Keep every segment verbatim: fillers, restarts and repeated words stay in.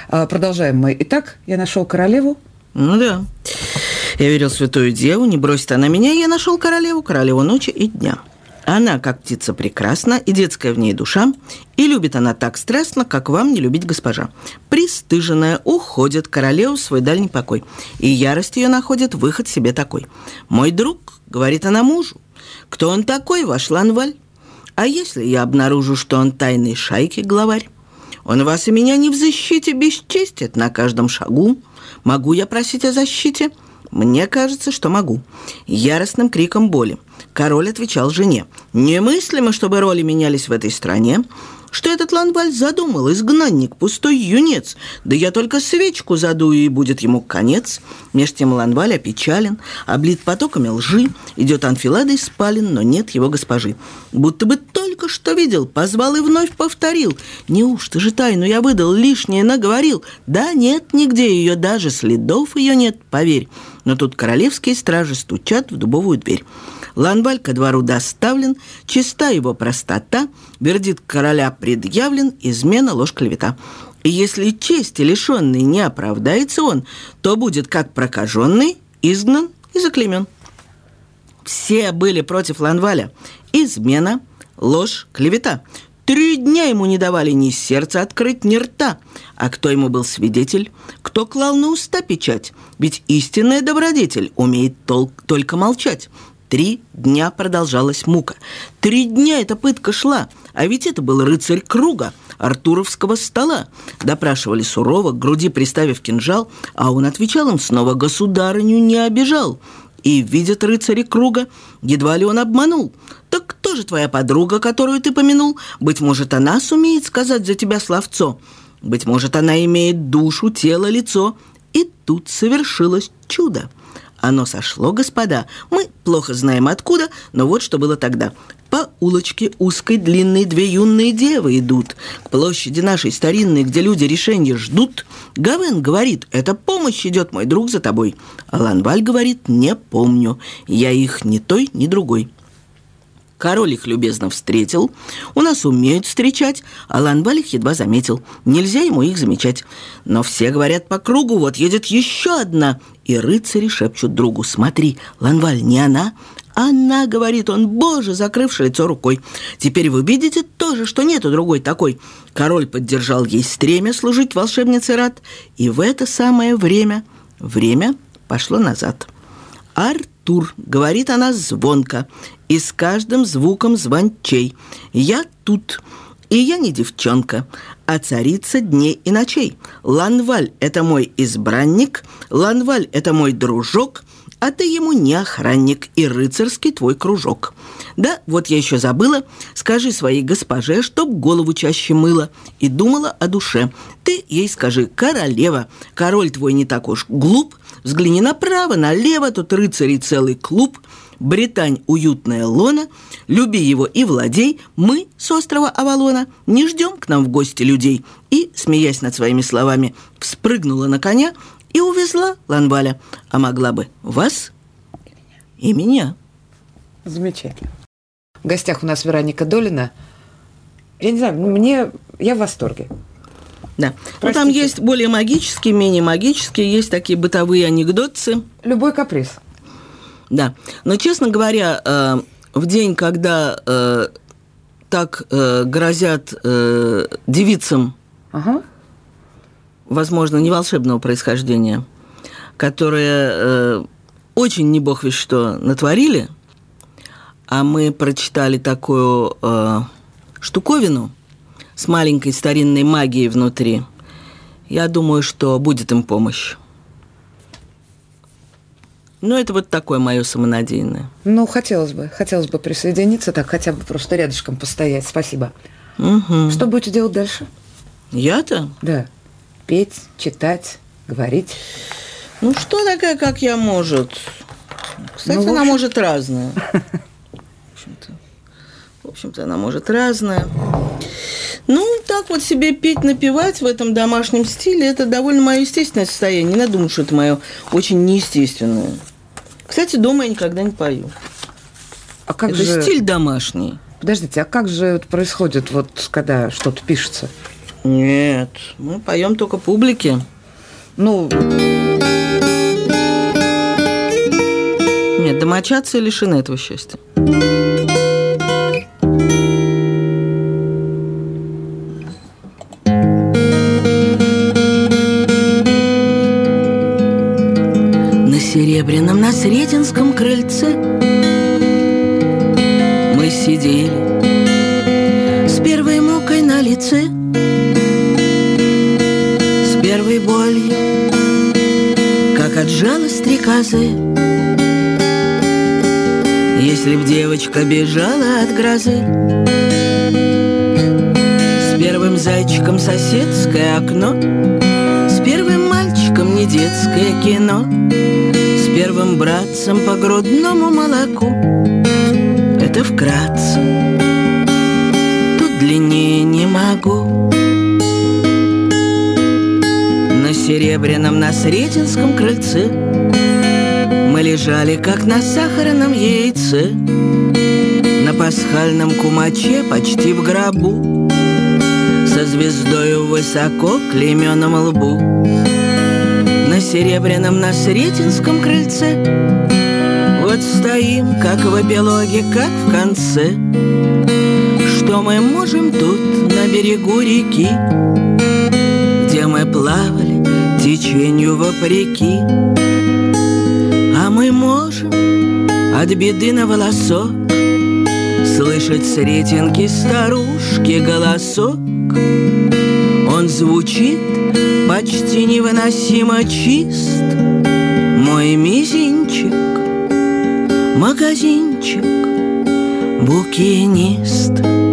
Продолжаем мы. Итак, я нашел королеву. Ну да. Я верил в святую деву, не бросит она меня, я нашел королеву, королеву ночи и дня. Она, как птица, прекрасна, и детская в ней душа, и любит она так страстно, как вам не любить госпожа. Пристыженная уходит королеву в свой дальний покой, и ярость ее находит выход себе такой. «Мой друг», — говорит она мужу, — «кто он такой, ваш Ланваль? А если я обнаружу, что он тайной шайки главарь? Он вас и меня не в защите бесчестит на каждом шагу. Могу я просить о защите? Мне кажется, что могу». Яростным криком боли король отвечал жене: «Немыслимо, чтобы роли менялись в этой стране. Что этот Ланваль задумал? Изгнанник, пустой юнец. Да я только свечку задую, и будет ему конец». Меж тем Ланваль опечален, облит потоками лжи, идет анфиладой спален, но нет его госпожи. Будто бы только что видел, позвал и вновь повторил: «Неужто же тайну я выдал, лишнее наговорил? Да нет нигде ее, даже следов ее нет, поверь». Но тут королевские стражи стучат в дубовую дверь. Ланваль ко двору доставлен, чиста его простота, вердикт короля предъявлен, измена, ложь, клевета. И если чести лишенный не оправдается он, то будет как прокаженный, изгнан и заклеймен. Все были против Ланваля. Измена, ложь, клевета. Три дня ему не давали ни сердца открыть, ни рта. А кто ему был свидетель? Кто клал на уста печать? Ведь истинная добродетель умеет толк только молчать. Три дня продолжалась мука. Три дня эта пытка шла. А ведь это был рыцарь круга, артуровского стола. Допрашивали сурово, к груди приставив кинжал, а он отвечал им снова: «Государыню не обижал». И видят рыцари круга, едва ли он обманул. «Так кто же твоя подруга, которую ты помянул? Быть может, она сумеет сказать за тебя словцо. Быть может, она имеет душу, тело, лицо». И тут совершилось чудо. Оно сошло, господа. Мы плохо знаем откуда, но вот что было тогда. По улочке узкой, длинной две юные девы идут. К площади нашей старинной, где люди решения ждут. Гавен говорит: «Это помощь идет, мой друг, за тобой». А Ланваль говорит: «Не помню. Я их ни той, ни другой». Король их любезно встретил. У нас умеют встречать, а Ланваль их едва заметил. Нельзя ему их замечать. Но все говорят по кругу: «Вот едет еще одна». И рыцари шепчут другу: «Смотри, Ланваль, не она?» «Она», — говорит он, боже, закрывши лицо рукой. «Теперь вы видите тоже, что нету другой такой». Король поддержал ей стремя служить волшебнице рад. И в это самое время время пошло назад. «Артур», — говорит она звонко, и с каждым звуком звончей, «я тут, и я не девчонка, а царица дней и ночей. Ланваль — это мой избранник, Ланваль — это мой дружок, а ты ему не охранник и рыцарский твой кружок. Да, вот я еще забыла, скажи своей госпоже, чтоб голову чаще мыла и думала о душе. Ты ей скажи: королева, король твой не так уж глуп, взгляни направо, налево, тут рыцарей целый клуб. Британь уютная лона, люби его и владей. Мы с острова Авалона не ждем к нам в гости людей». И, смеясь над своими словами, вспрыгнула на коня и увезла Ланваля. А могла бы вас и меня. Замечательно. В гостях у нас Вероника Долина. Я не знаю, мне... я в восторге. Да. Ну, там есть более магические, менее магические, есть такие бытовые анекдотцы. Любой каприз. Да. Но, честно говоря, э, в день, когда э, так э, грозят э, девицам, ага. возможно, не волшебного происхождения, которые э, очень не бог весть что натворили, а мы прочитали такую э, штуковину с маленькой старинной магией внутри, я думаю, что будет им помощь. Ну, это вот такое мое самонадеянное. Ну, хотелось бы, хотелось бы присоединиться, так хотя бы просто рядышком постоять. Спасибо. Угу. Что будете делать дальше? Я-то? Да. Петь, читать, говорить. Ну, что такая, как я, может? Кстати, ну, она общем... может разная. В общем-то, в общем-то, она может разная. Ну, так вот себе петь, напевать в этом домашнем стиле, это довольно мое естественное состояние. Не надо думать, что это мое очень неестественное. Кстати, дома я никогда не пою. А как это же... стиль домашний. Подождите, а как же это происходит, вот когда что-то пишется? Нет, мы поем только публике. Ну... Нет, домочадцы лишены этого счастья. На серебряном, на Сретенском крыльце мы сидели с первой мукой на лице, с первой болью, как от жала стрекозы. Если б девочка бежала от грозы, с первым зайчиком соседское окно, с первым мальчиком не детское кино, с первым братцем по грудному молоку. Это вкратце, тут длиннее не могу. На серебряном, на Сретенском крыльце мы лежали, как на сахарном яйце, на пасхальном кумаче, почти в гробу, со звездою высоко к клеймёном лбу. На серебряном, на Сретенском крыльце вот стоим, как в эпилоге, как в конце. Что мы можем тут, на берегу реки, где мы плавали течению вопреки? А мы можем от беды на волосок слышать с Сретенки старушки голосок. Он звучит почти невыносимо чист. Мой мизинчик, магазинчик, букинист.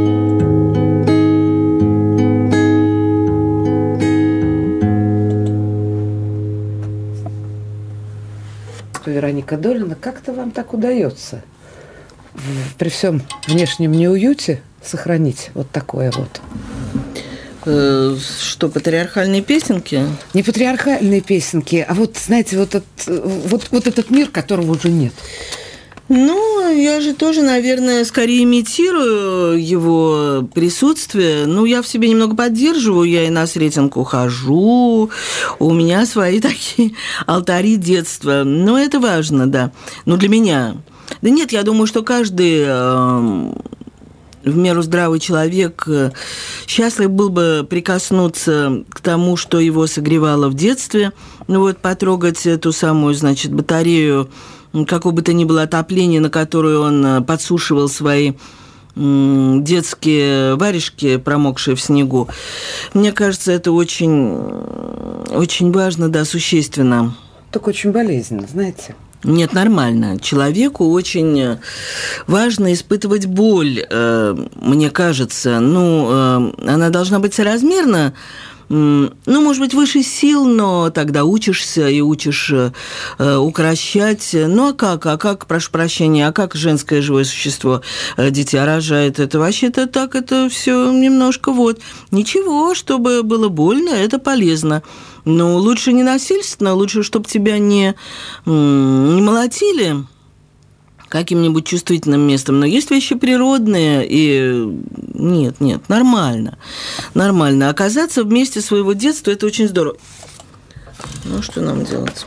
Вероника Долина, как-то вам так удается при всем внешнем неуюте сохранить вот такое вот? Э, что, патриархальные песенки? Не патриархальные песенки, а вот, знаете, вот, этот, вот, вот этот мир, которого уже нет. Ну, я же тоже, наверное, скорее имитирую его присутствие. Ну, я в себе немного поддерживаю, я и на Сретенку хожу, у меня свои такие алтари детства. Но это важно, да. Ну, для меня. Да нет, я думаю, что каждый э, в меру здравый человек э, счастлив был бы прикоснуться к тому, что его согревало в детстве. Ну, вот потрогать эту самую, значит, батарею, какое бы то ни было отопление, на которое он подсушивал свои детские варежки, промокшие в снегу. Мне кажется, это очень, очень важно, да, существенно. Так очень болезненно, знаете. Нет, нормально. Человеку очень важно испытывать боль, мне кажется. Ну, она должна быть соразмерна, ну, может быть, выше сил, но тогда учишься и учишь э, укращать. Ну, а как? А как, прошу прощения, а как женское живое существо э, дитя рожает? Это вообще-то так, это все немножко вот. Ничего, чтобы было больно, это полезно. Но лучше не насильственно, лучше, чтобы тебя не, не молотили каким-нибудь чувствительным местом. Но есть вещи природные, и нет, нет, нормально. Нормально. Оказаться в месте своего детства – это очень здорово. Ну, что нам делать?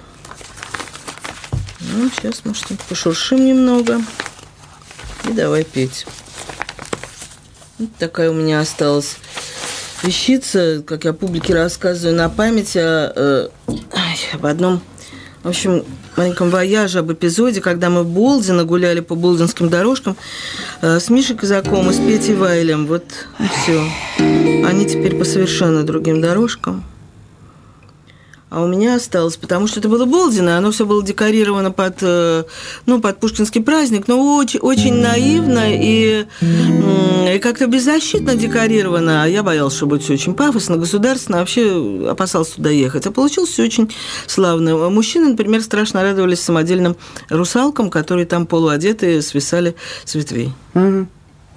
Ну, сейчас, может, пошуршим немного. И давай петь. Вот такая у меня осталась вещица, как я публике рассказываю на память о, об одном, в общем, маленьком вояже, об эпизоде, когда мы в Болдино гуляли по болдинским дорожкам э, с Мишей Казаковым и с Петей Вайлем. Вот и все. Они теперь по совершенно другим дорожкам. А у меня осталось, потому что это было Болдино, оно все было декорировано под, ну, под пушкинский праздник, но очень, очень наивно и, и как-то беззащитно декорировано. А я боялась, что будет все очень пафосно, государственно, вообще опасалась туда ехать. А получилось все очень славно. Мужчины, например, страшно радовались самодельным русалкам, которые там полуодетые свисали с ветвей. Mm-hmm.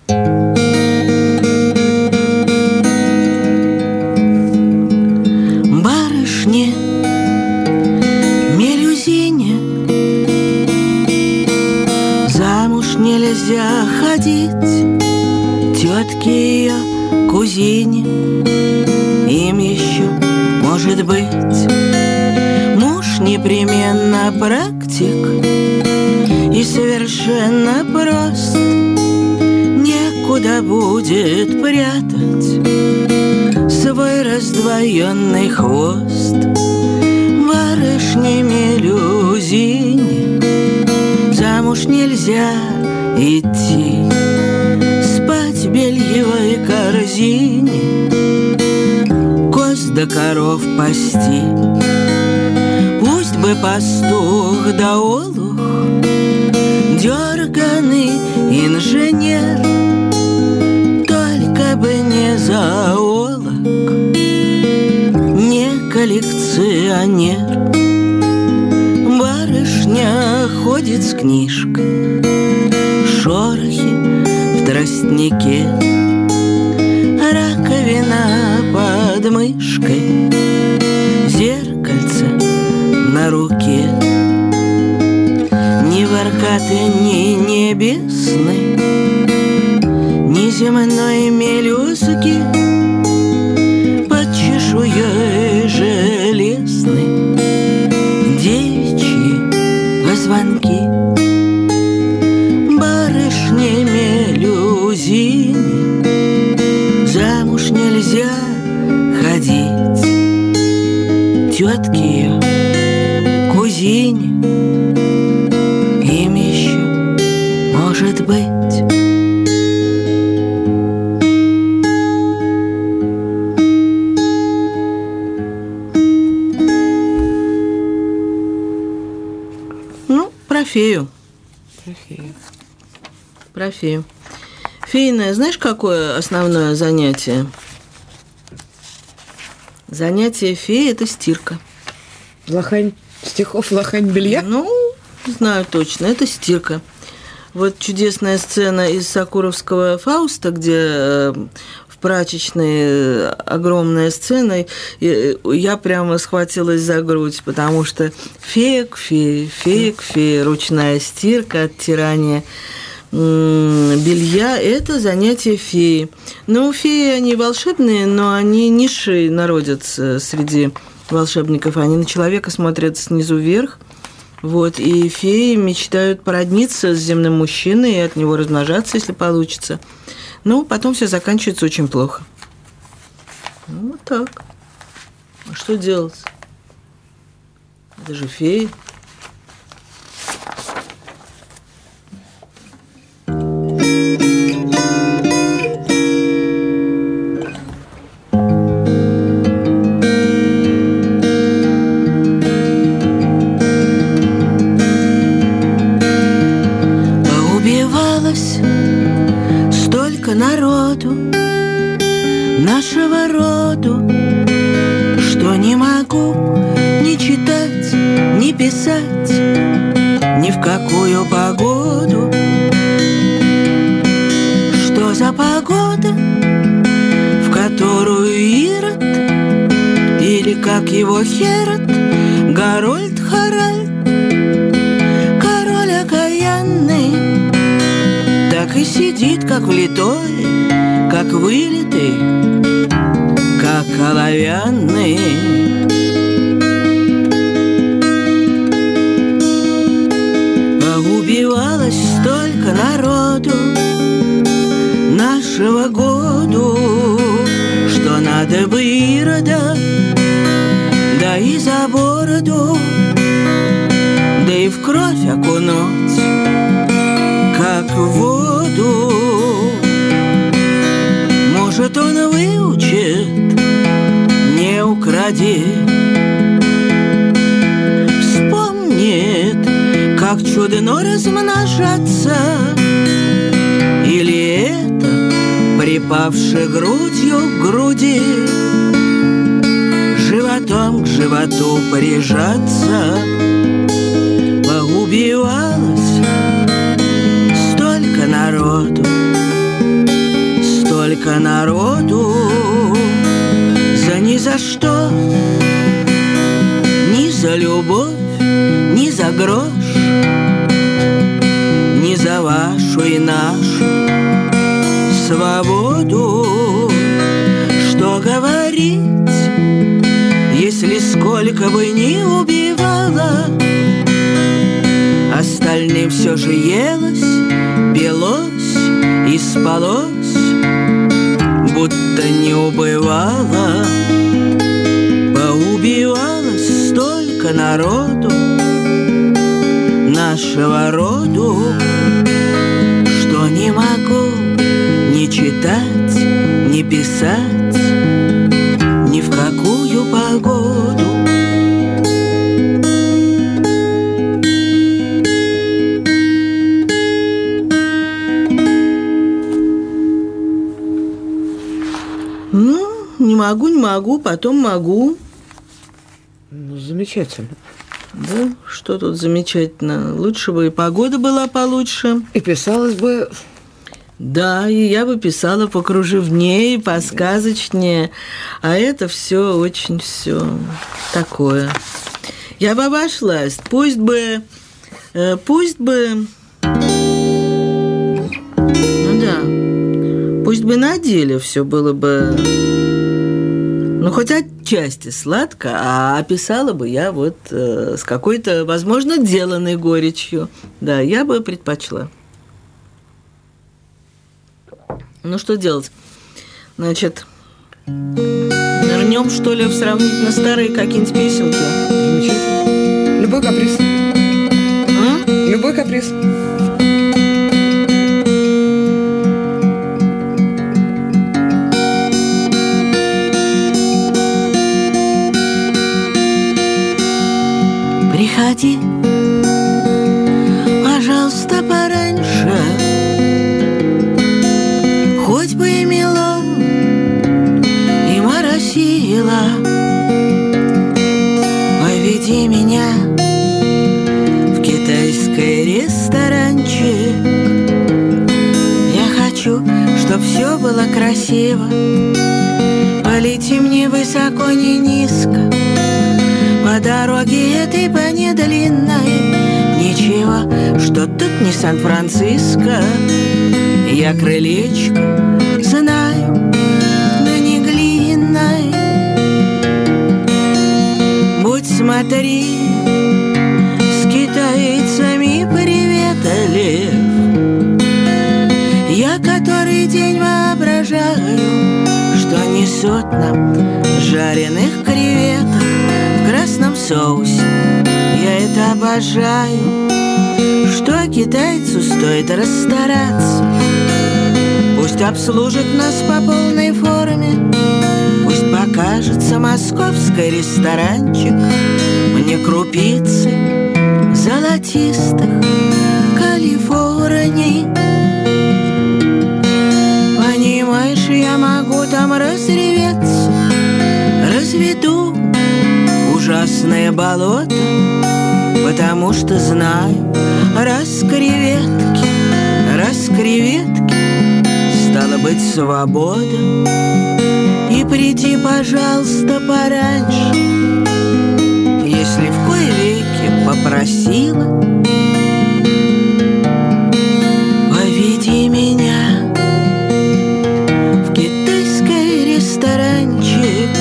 Нельзя ходить тетке ее, кузине, быть. Муж непременно практик и совершенно прост. Некуда будет прятать свой раздвоенный хвост. Барышне мелюзине замуж нельзя идти, спать в бельевой корзине, коз да коров пасти. Пусть бы пастух да олух, дерганый инженер, только бы не зоолог, не коллекционер. Барышня ходит с книжкой, шорохи в тростнике, раковина под мышкой, зеркальце на руке. Ни воркаты, ни небесной, ни земной мелюзги под чешуей железной девичьи позвонки. Барышне мелюзине замуж нельзя ходить, тетке ее, кузине, им еще может быть. Ну, про фею. Про фею. Про фею. Фейное, знаешь, какое основное занятие? Занятие феи – это стирка. Лохань стихов, лохань белья? Ну, знаю точно, это стирка. Вот чудесная сцена из Сокуровского «Фауста», где в прачечной огромная сцена, и я прямо схватилась за грудь, потому что фея к фее, фея к фее, ручная стирка, оттирание белья – это занятие феи. Ну, феи, они волшебные, но они низшие народятся среди волшебников. Они на человека смотрят снизу вверх. Вот, и феи мечтают породниться с земным мужчиной и от него размножаться, если получится. Но потом все заканчивается очень плохо. Ну, вот так. А что делать? Это же феи. Народу, нашего роду, что не могу ни читать, ни писать, ни в какую погоду. Что за погода, в которую Ирод, или как его Херод, Гарольд Харальд, король окаянный, так и сидит, как влитой, как вылитый, как оловянный. Поубивалось столько народу нашего году, что надо бы Ирода, да и за бороду, да и в кровь окунуть, как в воду. Может, он выучит, не укради, вспомнит, как чудно размножаться, или это, припавший грудью к груди, животом к животу прижаться. Поубивалось столько народу, столько народу, за ни за что, ни за любовь, ни за грош, ни за вашу и нашу свободу. Что говорить, если сколько бы ни убивала, остальным все же елось, пилось и спалось, будто не убывала. Поубивалось столько народу нашего роду, что не могу ни читать, ни писать ни в какую погоду. Ну, не могу, не могу, потом могу. Ну, замечательно. Да, что тут замечательно. Лучше бы и погода была получше. И писалось бы... Да, и я бы писала покружевнее, посказочнее. А это все очень все такое. Я бы обошлась. Пусть бы... Э, пусть бы... Ну да. Пусть бы на деле все было бы... Ну, хоть отчасти сладко, а описала бы я вот э, с какой-то, возможно, деланной горечью. Да, я бы предпочла. Ну, что делать? Значит, нырнем, что ли, в сравнительно старые какие-нибудь песенки? Замечательно. Любой каприз. А? Любой каприз. Приходи, пожалуйста, пораньше, хоть бы и мело, и моросило. Поведи меня в китайский ресторанчик. Я хочу, чтоб все было красиво. Полетим не высоко, не низко, по дороге этой, по недлинной. Ничего, что тут не Сан-Франциско. Я крылечко знаю, да не глиной. Будь смотри, с китайцами приветлив. Я который день воображаю, что несут нам жареных креветок в красном соусе. Я это обожаю, что китайцу стоит расстараться. Пусть обслужит нас по полной форме, пусть покажется московский ресторанчик мне крупицы золотистых Калифорний. Понимаешь, я могу там разреветься, разведу ужасное болото, потому что знаю, раз креветки, раз креветки, стало быть, свобода. И приди, пожалуйста, пораньше, если в кои веки попросила. Поведи меня в китайский ресторанчик.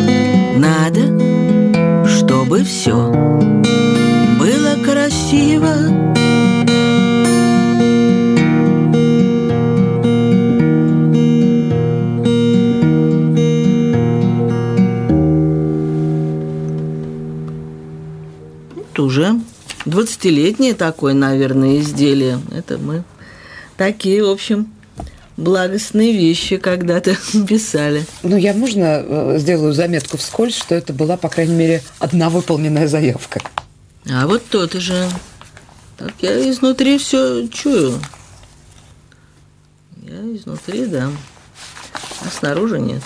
Надо, чтобы все было красиво. Это уже двадцатилетнее такое, наверное, изделие. Это мы такие, в общем, благостные вещи когда-то писали. Ну, я, можно, э, сделаю заметку вскользь, что это была, по крайней мере, одна выполненная заявка. А вот то-то же. Так я изнутри все чую. Я изнутри, да. А снаружи нет.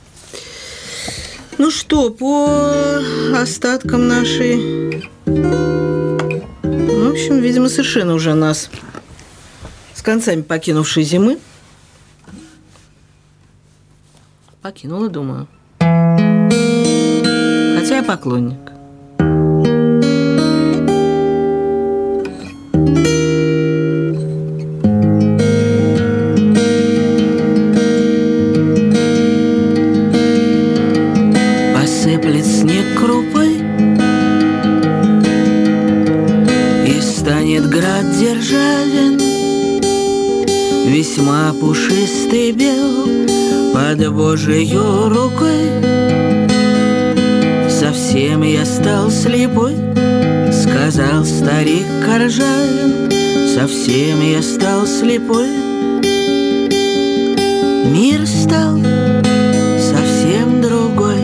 Ну что, по остаткам нашей... Ну, в общем, видимо, совершенно уже нас с концами покинувшей зимы. Покинула, думаю. Хотя я поклонник. Посыплет снег крупой, весьма пушистый бел под Божией рукой. Совсем я стал слепой, сказал старик Коржавин, совсем я стал слепой. Мир стал совсем другой.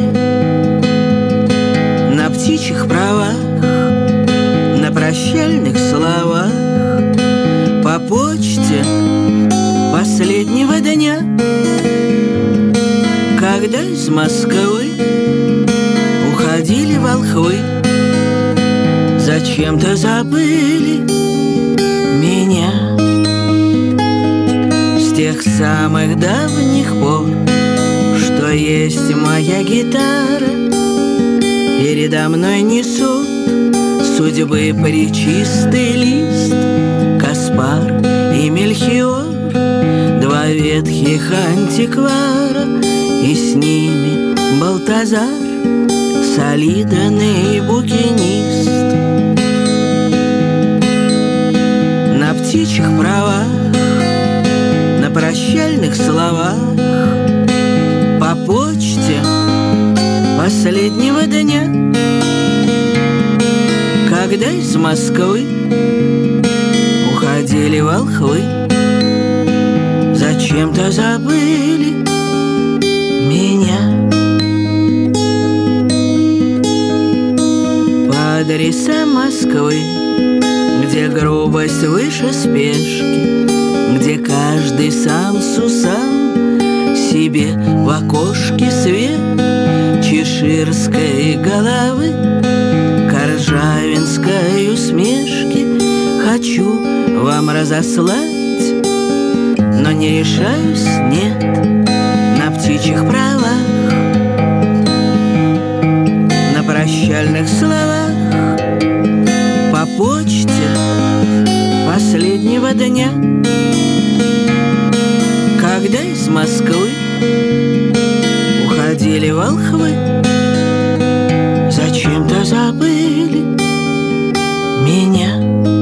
На птичьих правах, на прощальных словах, по почте последнего дня, когда из Москвы уходили волхвы, зачем-то забыли меня. С тех самых давних пор, что есть моя гитара, передо мной несут судьбы пречистый лист. Каспар и Мельхиор, два ветхих антиквара, и с ними Балтазар, солидный букинист. На птичьих правах, на прощальных словах, по почте последнего дня, когда из Москвы уходили волхвы, зачем-то забыли меня. По адресам Москвы, где грубость выше спешки, где каждый сам с усам себе в окошке свет чеширской головы, коржавинской усмешки хочу вам разослать, но не решаюсь, нет, на птичьих правах, на прощальных словах, по почте последнего дня, когда из Москвы уходили волхвы, зачем-то забыли меня.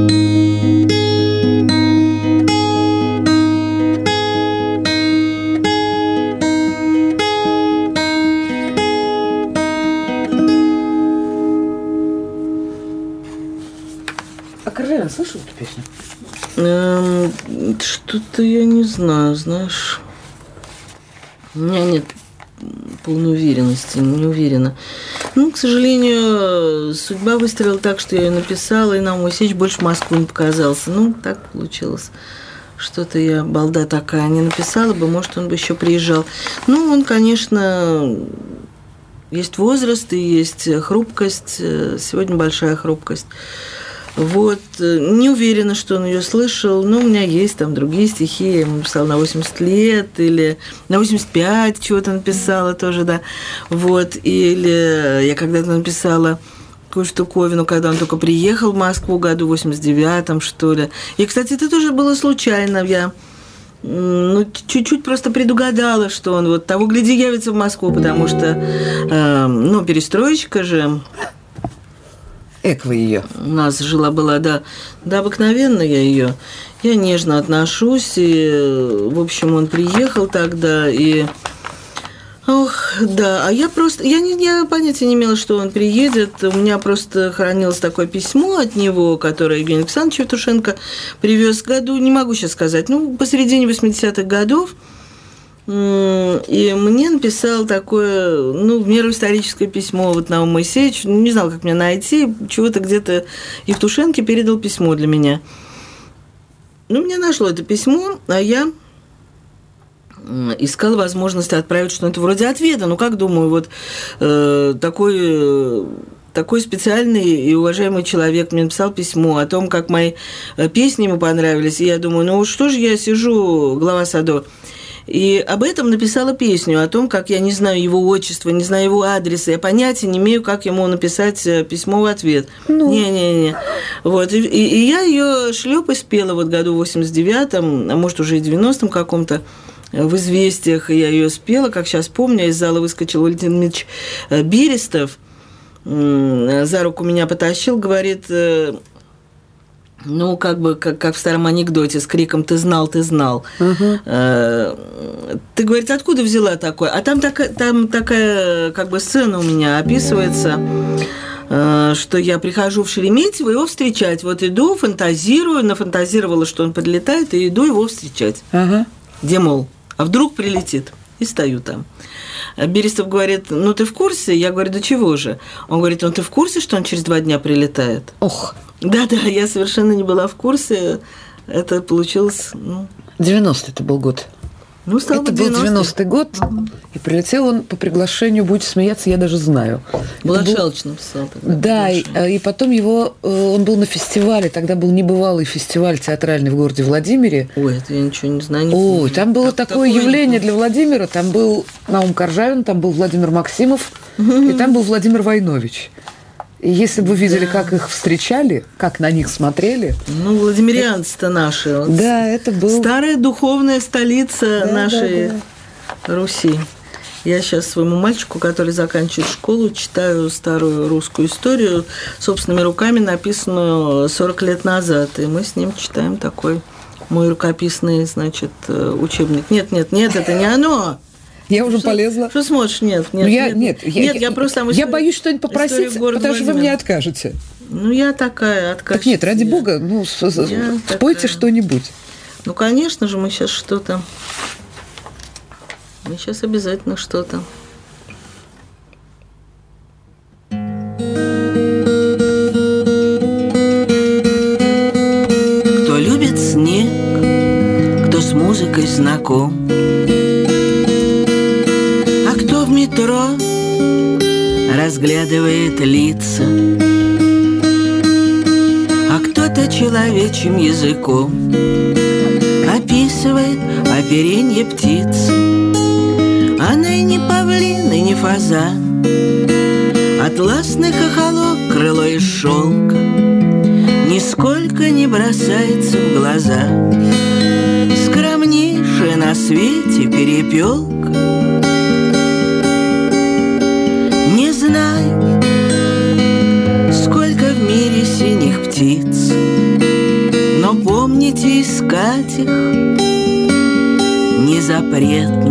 А Коржавин слышал эту песню? Эм, что-то я не знаю, знаешь. У меня нет полной уверенности, не уверена. Ну, к сожалению, судьба выстрелила так, что я ее написала, и нам Моисеевич больше в Москву не показался. Ну, так получилось. Что-то я, балда такая, не написала бы, может, он бы еще приезжал. Ну, он, конечно, есть возраст и есть хрупкость. Сегодня большая хрупкость. Вот, не уверена, что он ее слышал, но у меня есть там другие стихи, я ему написала на восемьдесят лет, или на восемьдесят пять чего-то написала тоже, да, вот, или я когда-то написала какую штуковину, когда он только приехал в Москву, году в восемьдесят девятом, что ли, и, кстати, это тоже было случайно, я, ну, чуть-чуть просто предугадала, что он вот того гляди явится в Москву, потому что, э, ну, перестроечка же... Эк вы ее. У нас жила-была, да, да, обыкновенно я ее. Я нежно отношусь, и, в общем, он приехал тогда, и... Ох, да, а я просто... Я, не, я понятия не имела, что он приедет. У меня просто хранилось такое письмо от него, которое Евгений Александрович Евтушенко привез в году, не могу сейчас сказать, ну, посередине восьмидесятых годов. И мне написал такое, ну, в меру историческое письмо вот Наум Моисеевич, не знал, как меня найти, чего-то где-то Евтушенко передал письмо для меня. Ну, меня нашло это письмо, а я искала возможность отправить что-то вроде ответа. Ну, как думаю, вот э, такой... Такой специальный и уважаемый человек мне написал письмо о том, как мои песни ему понравились. И я думаю, ну что же я сижу, глава САДО, и об этом написала песню, о том, как я не знаю его отчества, не знаю его адреса, я понятия не имею, как ему написать письмо в ответ. Ну. Не-не-не. Вот. И, и я ее шлёп и спела вот году в восемьдесят девятом, а может, уже и девяностом каком-то, в «Известиях». Я ее спела, как сейчас помню, из зала выскочил Валентин Ильич Берестов, за руку меня потащил, говорит... ну, как бы, как, как в старом анекдоте с криком «ты знал, ты знал». Угу. Ты, говорит, откуда взяла такое? А там, так, там такая, как бы, сцена у меня описывается, что я прихожу в Шереметьево его встречать. Вот иду, фантазирую, нафантазировала, что он подлетает, и иду его встречать. Ага. Где, мол, а вдруг прилетит? И стою там. Берестов говорит, ну ты в курсе? Я говорю, да чего же? Он говорит, ну ты в курсе, что он через два дня прилетает? Ох. Да-да, я совершенно не была в курсе. Это получилось... Ну... девяностый это был год. Ну, стал это бы был девяностый год, угу. И прилетел он по приглашению, будете смеяться, я даже знаю. Влашалыч был... написал тогда. Да, и, и потом его, он был на фестивале, тогда был небывалый фестиваль театральный в городе Владимире. Ой, это я ничего не знаю. Не Ой, помню. там было так, такое такое явление для Владимира, там был Наум Коржавин, там был Владимир Максимов, угу. И там был Владимир Войнович. И если бы вы видели, да. Как их встречали, как на них смотрели... Ну, владимирянцы-то наши. Вот. Да, это был... Старая духовная столица да, нашей да, да. Руси. Я сейчас своему мальчику, который заканчивает школу, читаю старую русскую историю, собственными руками написанную сорок лет назад. И мы с ним читаем такой мой рукописный, значит, учебник. Нет, нет, нет, это не оно. Я уже что, полезла. Что смотришь? Нет, нет, я, нет, нет, нет, я, нет, я просто там историю, я боюсь что-нибудь попросить, потому что вы мне откажете. Ну, я такая, откажусь. Так нет, ради я. Бога, ну, я спойте такая. Что-нибудь. Ну, конечно же, мы сейчас что-то... Мы сейчас обязательно что-то... Кто любит снег, кто с музыкой знаком, метро разглядывает лица, а кто-то человечьим языком описывает оперенье птицы. Она и не павлин, и не фазан, атласный хохолок, крыло из шелка, нисколько не бросается в глаза. Скромнейшая на свете перепелка. Не знаю, сколько в мире синих птиц, но помните, искать их не запретно.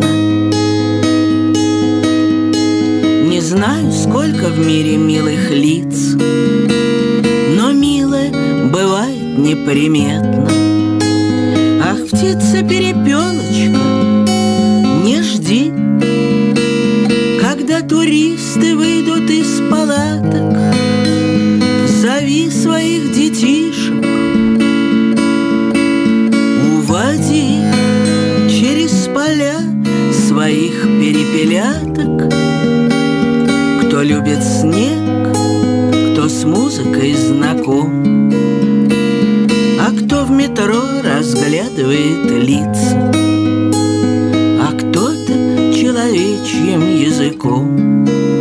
Не знаю, сколько в мире милых лиц, но милое бывает неприметно. Ах, птица-перепелочка, не жди, когда туристы выйдут из палаток, зови своих детишек, уводи через поля своих перепеляток. Кто любит снег, кто с музыкой знаком, а кто в метро разглядывает лица, а кто-то человечьим языком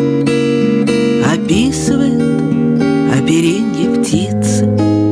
описывает оперенье птицы.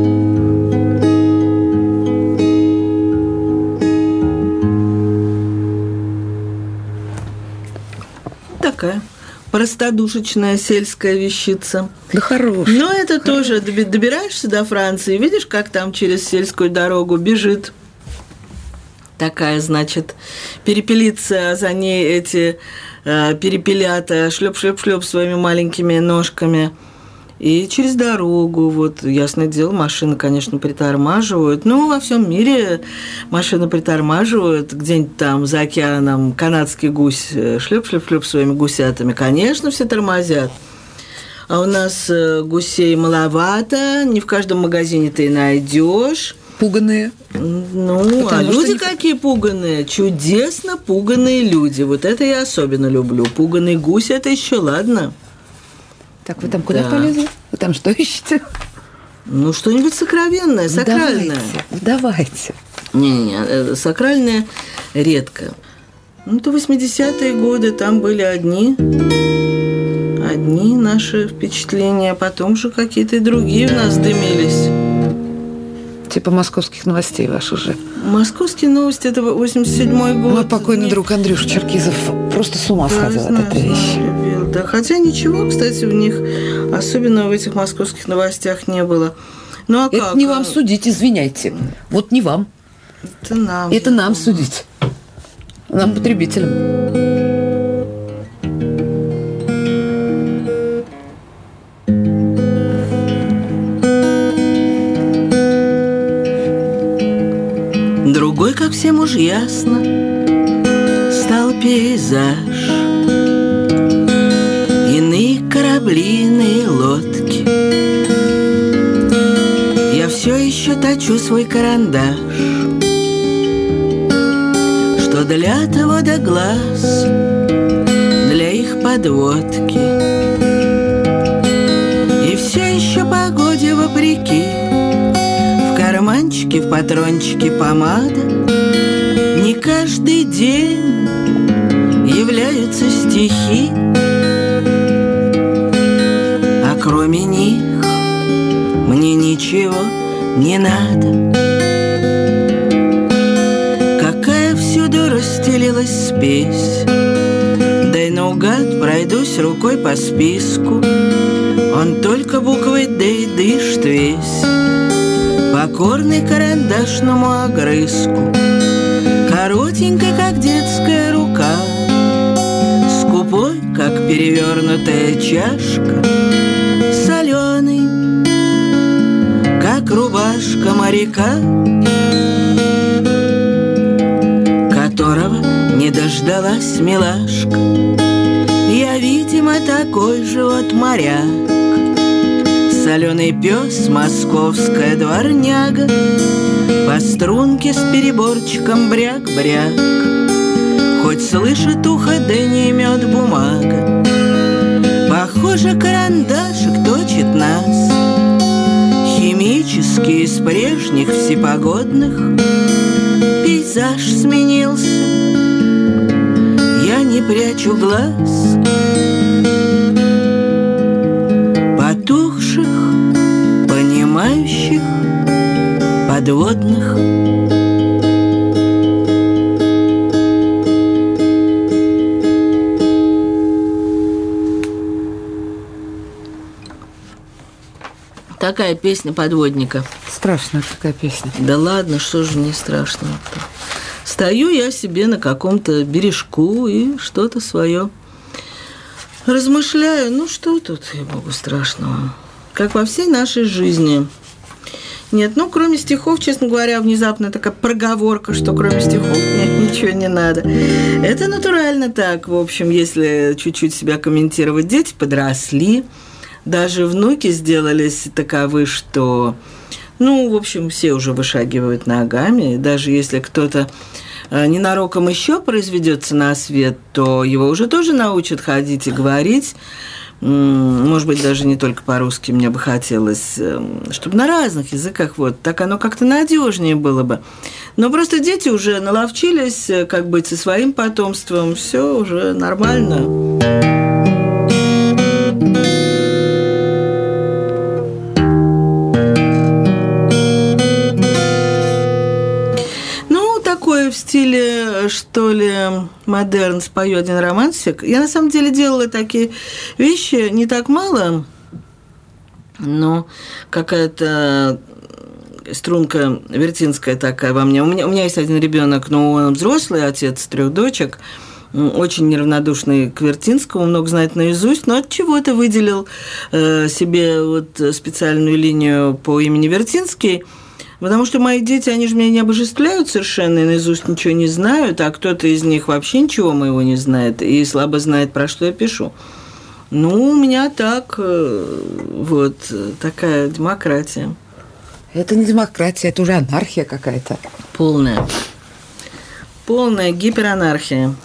Такая простодушечная сельская вещица. Да хорошая. Но это хорошая. Тоже добираешься до Франции, видишь, как там через сельскую дорогу бежит такая, значит, перепелица, а за ней эти э, перепелята шлеп-шлеп-шлеп своими маленькими ножками. И через дорогу, вот, ясное дело, машины, конечно, притормаживают. Ну, во всем мире машины притормаживают. Где-нибудь там за океаном канадский гусь шлеп-шлеп-шлеп своими гусятами. Конечно, все тормозят. А у нас гусей маловато, не в каждом магазине ты найдешь. Пуганые. Ну, потому а люди они... какие пуганые, чудесно пуганые люди. Вот это я особенно люблю. Пуганый гусь – это еще ладно. Так, вы там куда да. полезли? Вы там что ищете? Ну, что-нибудь сокровенное, сакральное. Давайте. Не-не-не, сакральное редко. Ну, то восьмидесятые годы, там были одни, одни наши впечатления, а потом же какие-то и другие у нас дымились. Типа московских новостей ваших же. Московские новости – это восемьдесят седьмой год. Мой покойный друг Андрюша Черкизов просто с ума да, сходил от этой вещи. Да, хотя ничего, кстати, в них, особенно в этих московских новостях, не было. Ну, а Это как? не вам судить, извиняйте. Вот не вам. Это нам. Это нам судить. Нам, потребителям. Другой, как всем уж ясно, стал пейзаж. Иные корабли, иные лодки. Я все еще точу свой карандаш, что для того до глаз, для их подводки. И все еще погоде вопреки, в карманчике, в патрончике помада. Не каждый день являются стихи, а кроме них мне ничего не надо. Какая всюду расстелилась спесь, дай наугад пройдусь рукой по списку. Он только буквой «Д» и дышит весь, покорный карандашному огрызку. Коротенькой, как детская рука, скупой, как перевернутая чашка, соленый, как рубашка моряка, которого не дождалась милашка. Я, видимо, такой же вот моряк, соленый пес, московская дворняга, по струнке с переборчиком бряк-бряк. Хоть слышит ухо, да не имет бумага. Похоже, карандашик точит нас, химический из прежних всепогодных. Пейзаж сменился, я не прячу глаз. Потухших, понимающих, подводных. Такая песня подводника. Страшная такая песня. Да ладно, что же не страшного-то? Стою я себе на каком-то бережку и что-то свое размышляю. Ну, что тут, ей-богу, страшного? Как во всей нашей жизни. Нет, ну, кроме стихов, честно говоря, внезапно такая проговорка, что кроме стихов нет, ничего не надо. Это натурально так, в общем, если чуть-чуть себя комментировать. Дети подросли, даже внуки сделались таковы, что, ну, в общем, все уже вышагивают ногами. Даже если кто-то ненароком еще произведется на свет, то его уже тоже научат ходить и говорить. Может быть, даже не только по-русски, мне бы хотелось, чтобы на разных языках, вот, так оно как-то надежнее было бы. Но просто дети уже наловчились, как быть со своим потомством, все уже нормально. В стиле, что ли, модерн спою один романсик. Я, на самом деле, делала такие вещи не так мало, но какая-то струнка вертинская такая во мне. У меня, у меня есть один ребенок, но он взрослый, отец трех дочек, очень неравнодушный к Вертинскому, много знает наизусть, но от чего-то выделил э, себе вот специальную линию по имени Вертинский. Потому что мои дети, они же меня не обожествляют совершенно, и наизусть ничего не знают, а кто-то из них вообще ничего моего не знает и слабо знает, про что я пишу. Ну, у меня так, вот, такая демократия. Это не демократия, это уже анархия какая-то. Полная. Полная гиперанархия.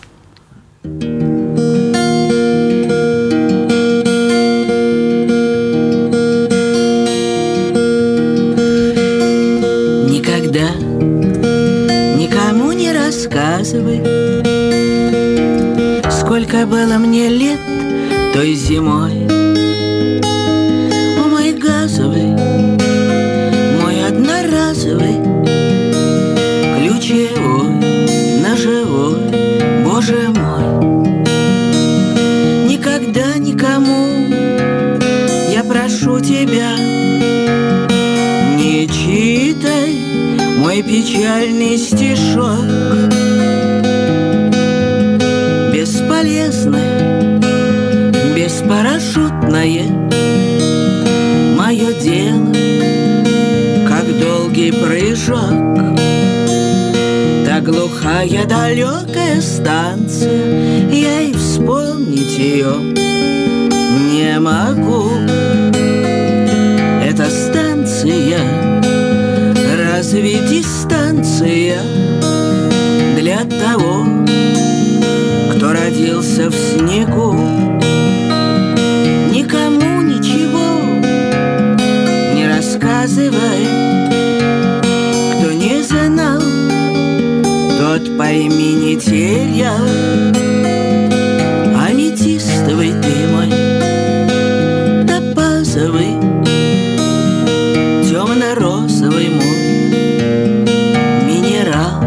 Никому не рассказывай, сколько было мне лет той зимой. О, мой газовый, мой одноразовый, ключевой, ножевой, Боже мой. Никогда никому, я прошу тебя, мой печальный стишок. Бесполезное, беспарашютное мое дело, как долгий прыжок. Та глухая далекая станция, я и вспомнить ее не могу. Эта станция, разве дистанция для того, кто родился в снегу? Никому ничего не рассказывай. Кто не знал, тот пойми не терял. Аметистовый ты мой, топазовый, темно-розовый мой минерал.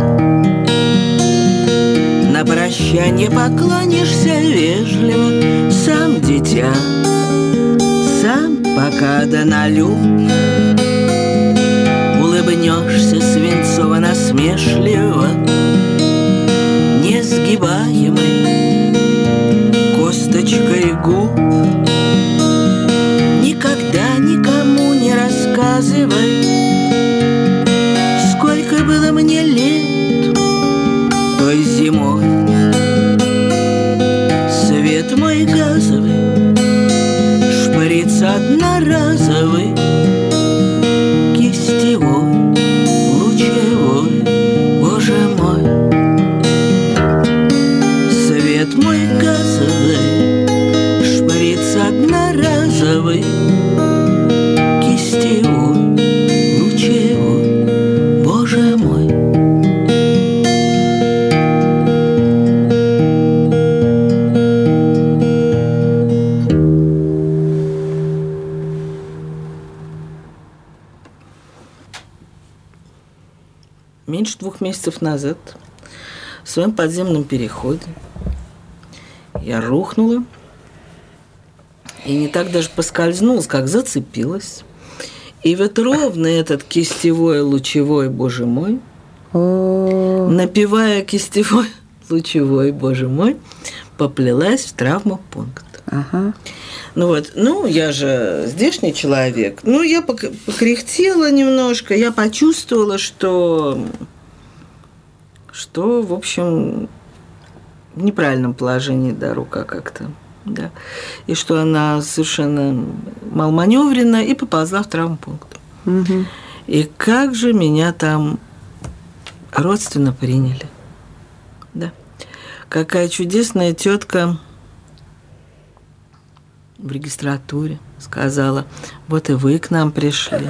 На прощанье поклонишься вежливо, сам дитя, сам пока доналю. Улыбнешься свинцово-насмешливо, несгибаемой косточкой губ. Никогда никому не рассказывай, сколько было мне лет той зимой. Свет мой газовый, шприц одноразовый, кистевой, лучевой, боже мой. Свет мой газовый, шприц одноразовый, кистевой, лучевой, боже мой. Меньше двух месяцев назад в своем подземном переходе я рухнула и не так даже поскользнулась, как зацепилась. И вот ровно этот кистевой, лучевой, боже мой, напевая кистевой, лучевой, боже мой, поплелась в травмопункт. Ага. Ну вот, ну, я же здешний человек. Ну, я покряхтела немножко, я почувствовала, что, что, в общем, в неправильном положении, да, рука как-то, да, и что она совершенно маломаневренна и поползла в травмпункт. Угу. И как же меня там родственно приняли, да. Какая чудесная тетка в регистратуре сказала: вот и вы к нам пришли.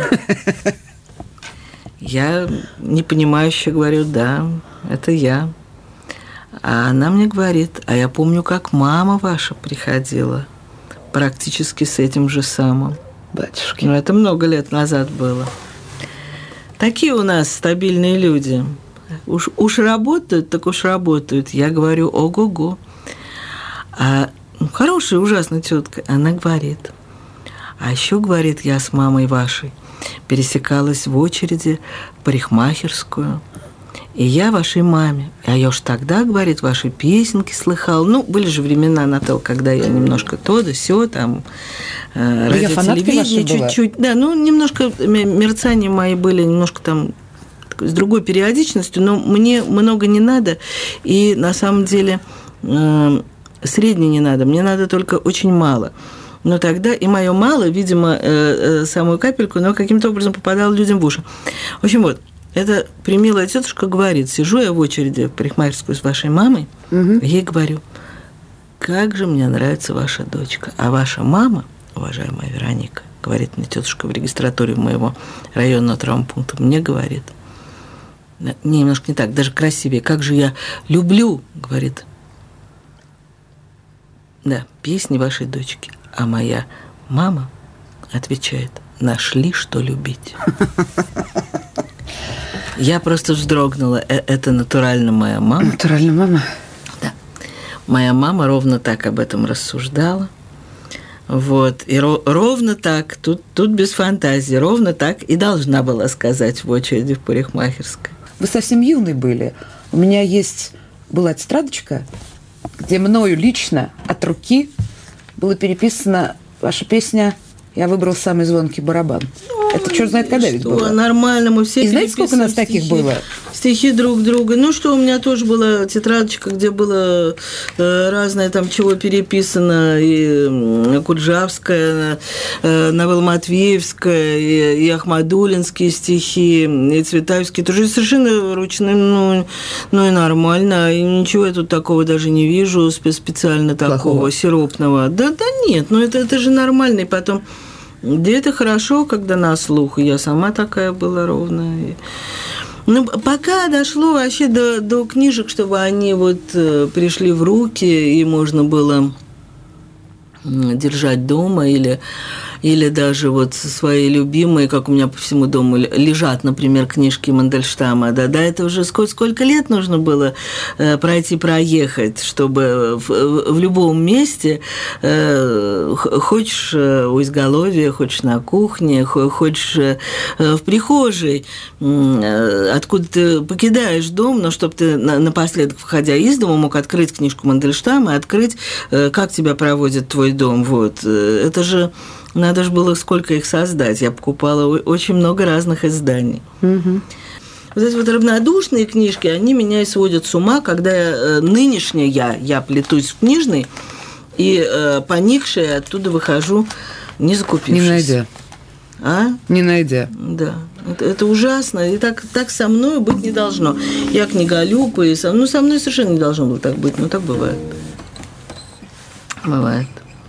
Я непонимающе говорю: да, это я. А она мне говорит: а я помню, как мама ваша приходила практически с этим же самым. Батюшки. Ну, это много лет назад было. Такие у нас стабильные люди. Уж, уж работают, так уж работают. Я говорю: ого-го. А ну, хорошая, ужасная тетка. Она говорит: а еще, говорит, я с мамой вашей пересекалась в очереди в парикмахерскую. И я вашей маме. А я уж тогда, говорит, ваши песенки слыхал. Ну, были же времена, Натал, когда я немножко то да сё, там, э, радиотелевидение чуть-чуть. Да, ну, немножко мерцания мои были немножко там с другой периодичностью, но мне много не надо. И на самом деле э, средне не надо. Мне надо только очень мало. Но тогда и мое мало, видимо, э, э, самую капельку, но каким-то образом попадало людям в уши. В общем, вот. Эта примилая тетушка говорит: сижу я в очереди в парикмахерскую с вашей мамой, угу. и ей говорю: как же мне нравится ваша дочка. А ваша мама, уважаемая Вероника, говорит мне тетушка в регистратуре моего районного травмпункта, мне говорит, немножко не так, даже красивее, как же я люблю, говорит, да, песни вашей дочки. А моя мама отвечает: нашли, что любить. Я просто вздрогнула. Это натурально моя мама. Натурально мама? Да. Моя мама ровно так об этом рассуждала. Вот. И ро- ровно так, тут, тут без фантазии, ровно так и должна была сказать в очереди в парикмахерской. Вы совсем юный были. У меня есть была тетрадочка, где мною лично от руки была переписана ваша песня «Я выбрал самый звонкий барабан». Это черт знает когда ведь было. Нормально, мы все. И знаете, сколько у нас таких стихи, было? Стихи друг друга. Ну что, у меня тоже была тетрадочка, где было э, разное там чего переписано. И э, Куджавская, э, Навел Матвеевская, и, и Ахмадулинские стихи, и Цветаевские. Тоже совершенно ручные, ну, ну и нормально. И ничего я тут такого даже не вижу специально такого, плохого, сиропного. Да, да нет, ну это, это же нормально. И потом... Да это хорошо, когда на слух. Я сама такая была ровная. Ну, пока дошло вообще до, до книжек, чтобы они вот э, пришли в руки, и можно было держать дома или... Или даже вот свои любимые, как у меня по всему дому лежат, например, книжки Мандельштама. Да, да, это уже сколько, сколько лет нужно было э, пройти, проехать, чтобы в, в любом месте, э, хочешь у изголовья, хочешь на кухне, хочешь э, в прихожей, э, откуда ты покидаешь дом, но чтобы ты напоследок, входя из дома, мог открыть книжку Мандельштама и открыть, э, как тебя проводит твой дом. Вот. Это же... Надо же было сколько их создать. Я покупала очень много разных изданий. Угу. Вот эти вот равнодушные книжки, они меня и сводят с ума, когда я, нынешняя я, я плетусь в книжной, и э, поникшая оттуда выхожу, не закупившись. Не найдя. А? Не найдя. Да. Это, это ужасно. И так, так со мной быть не должно. Я книголюб, и со, ну, со мной совершенно не должно было так быть, но так бывает. Бывает.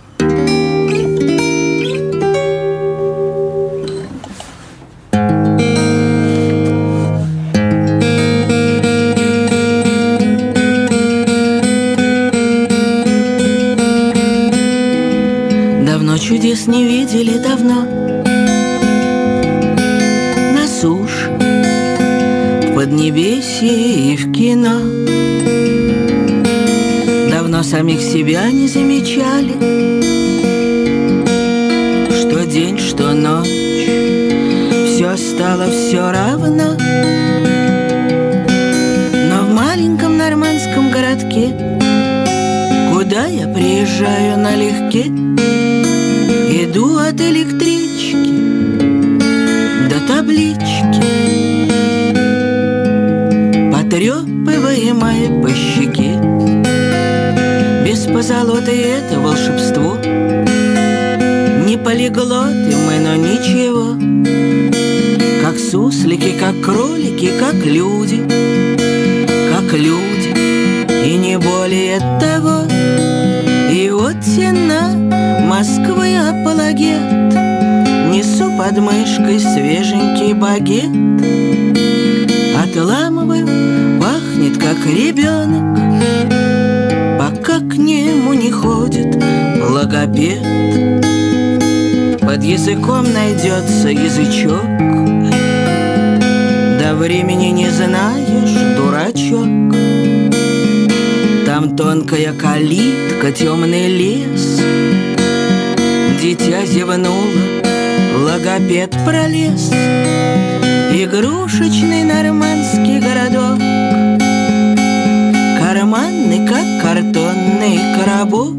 Чудес не видели давно на суше, в Поднебесье и в кино. Давно самих себя не замечали, что день, что ночь, все стало все равно. Но в маленьком нормандском городке, куда я приезжаю налегке, иду от электрички до таблички, потрепываемой по щеке. Без позолоты это волшебство, не полиглоты мы, но ничего. Как суслики, как кролики, как люди, как люди, и не более того. И вот цена Москвы апологет, несу под мышкой свеженький багет, отламываю, пахнет как ребенок, пока к нему не ходит логопед. Под языком найдется язычок, до времени не знаешь, дурачок. Там тонкая калитка, темный лес, дитя зевнуло, логопед пролез. Игрушечный нормандский городок, карманный, как картонный коробок,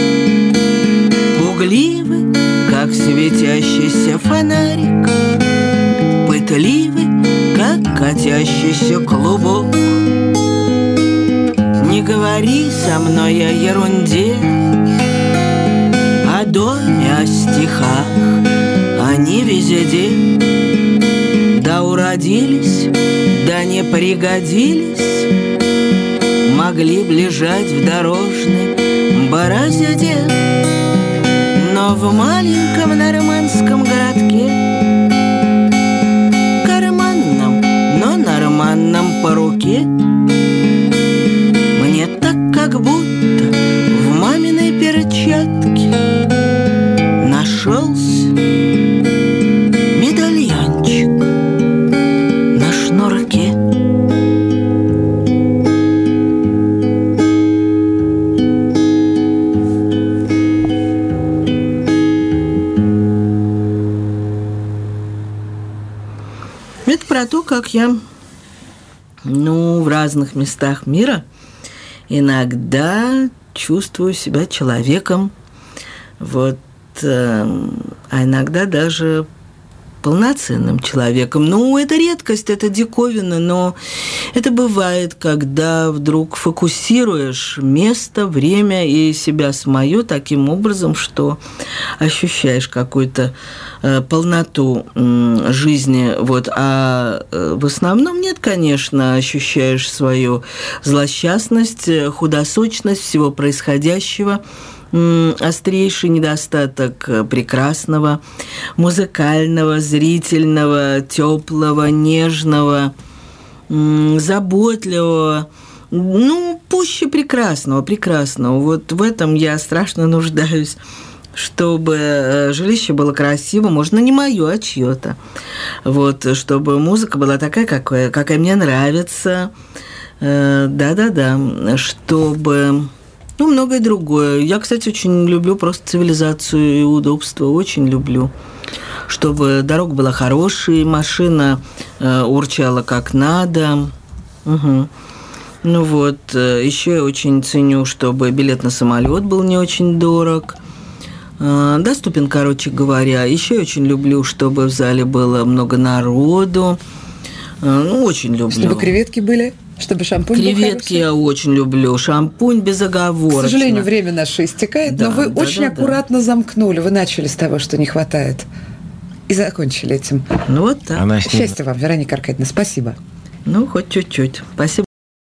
пугливый, как светящийся фонарик, пытливый, как катящийся клубок. Не говори со мной о ерунде, о доме, о стихах, они везде. Да уродились, да не пригодились, могли б лежать в дорожной борозде. Но в маленьком нормандском городке, карманном, но норманном по руке, мне так, как будто в маминой перчатке нашелся медальончик на шнурке. это про то, как я, ну, в разных местах мира иногда чувствую себя человеком, вот, э, а иногда даже полноценным человеком. Ну, это редкость, это диковина, но это бывает, когда вдруг фокусируешь место, время и себя самое таким образом, что ощущаешь какую-то э, полноту э, жизни. Вот. А э, в основном нет, конечно, ощущаешь свою злосчастность, худосочность всего происходящего, острейший недостаток прекрасного, музыкального, зрительного, теплого, нежного, заботливого, ну, пуще прекрасного, прекрасного. Вот в этом я страшно нуждаюсь, чтобы жилище было красиво, можно не мое, а чьё-то. Вот, чтобы музыка была такая, какая, какая мне нравится. Да-да-да, чтобы... Ну, многое другое. Я, кстати, очень люблю просто цивилизацию и удобство. Очень люблю. Чтобы дорога была хорошей, машина э, урчала как надо. Угу. Ну вот. Еще я очень ценю, чтобы билет на самолет был не очень дорог. Э, доступен, короче говоря. Еще я очень люблю, чтобы в зале было много народу. Э, ну, очень люблю. Чтобы креветки были? Чтобы шампунь Креветки был я очень люблю. Шампунь безоговорочно. К сожалению, время наше истекает, да, но вы да, очень да, аккуратно да. замкнули. Вы начали с того, что не хватает, и закончили этим. Ну вот так. Счастья вам, Вероника Аркадьевна. Спасибо. Ну, хоть чуть-чуть. Спасибо.